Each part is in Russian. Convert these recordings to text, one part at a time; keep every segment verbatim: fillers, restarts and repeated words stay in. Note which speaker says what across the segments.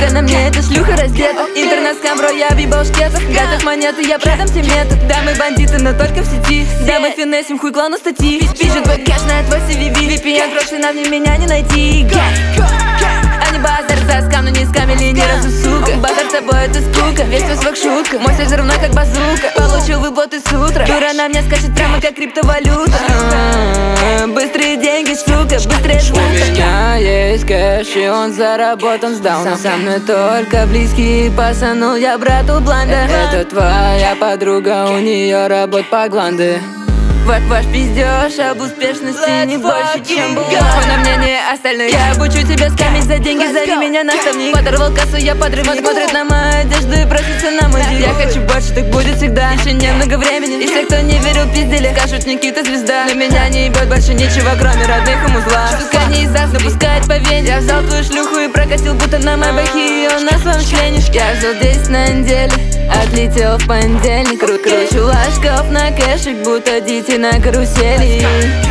Speaker 1: Сука, на мне эта шлюха раздета. Интернет-скам, бро, я въебал шкетов. Готов монеты, я продам тебе метод. Да, мы бандиты, но только в сети. Да, мы финесим, хуй клану статьи. Пишет твой кэш на твой си ви ви. ви пи эн гроши, на мне меня не найти. Они базар за скам, но не скамили ни разу, сука. Базар с тобой это скука, весь твой свак шутка. Мой секс равно как базука. Получил выплаты с утра. Дура на мне скачет прямо как криптовалюта. Быстрые деньги, сука, быстрее звука. У меня есть кэш, и он заработан с дауном. Со мной только близкие, пасанул я брату бланда. Это твоя подруга, у нее работа по гланды. Ваш, ваш пиздеж об успешности не больше, чем бумага. На мнение остальных. Я обучу тебя скамить за деньги, зови меня наставник. Подорвал кассу, я подрывник. Смотрит на мою одежду и просится на мой дик. Я хочу больше, так будет всегда. Еще немного времени. И все, кто не верил, пиздели, скажут, Никита звезда. На меня не ебет больше ничего, кроме родных и музла. Сука, не из-за напускает по вене. Я взял твою шлюху и прокатил, будто на майбахе ее на своем члене. Я взял десять на неделю, отлетел в понедельник. Кру Кручу ложков на кэшик, будто дети на карусели.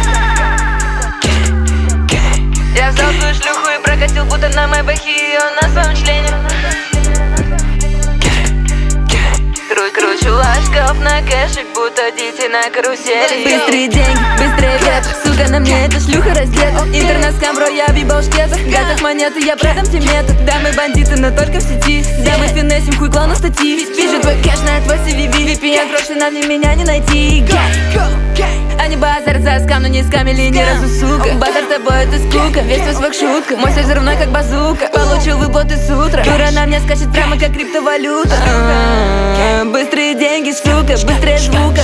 Speaker 1: Я взял свою шлюху и прокатил, будто на майбахе ее на своем члене. Кру Кручу ложков на кэшик, будто дети на карусели. Быстрые деньги, быстрее ветер. Сука, на мне эта шлюха раздета. Интернет-скам, бро, я въебал шкетов. Готов монеты, я продам тебе метод. Да, мы бандиты, но только в сети. Да, мы финесим, хуй клану статьи. Пишет твой кэш на твой си ви ви. ви пи эн гроши, на мне меня не найти. Они базар за скам, но не скамили ни разу, сука. Базар с тобой это скука, весь твой свак шутка. Мой секс равно как базука. Получил выплаты с утра. Дура на мне скачет прямо как криптовалюта. Быстрые деньги, сука, быстрее звука.